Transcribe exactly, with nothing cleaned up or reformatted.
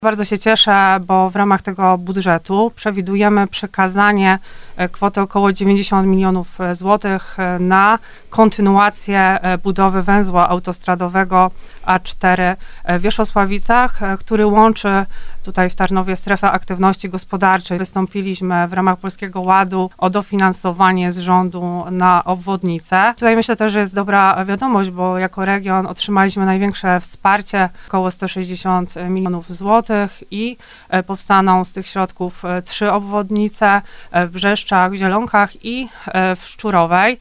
Bardzo się cieszę, bo w ramach tego budżetu przewidujemy przekazanie kwoty około dziewięćdziesiąt milionów złotych na kontynuację budowy węzła autostradowego A cztery w Wierzchosławicach, który łączy tutaj w Tarnowie strefę aktywności gospodarczej. Wystąpiliśmy w ramach Polskiego Ładu o dofinansowanie z rządu na obwodnicę. Tutaj myślę też, że jest dobra wiadomość, bo jako region otrzymaliśmy największe wsparcie, około sto sześćdziesiąt milionów złotych i powstaną z tych środków trzy obwodnice w Brzeszczach, w Zielonkach i w Szczurowej.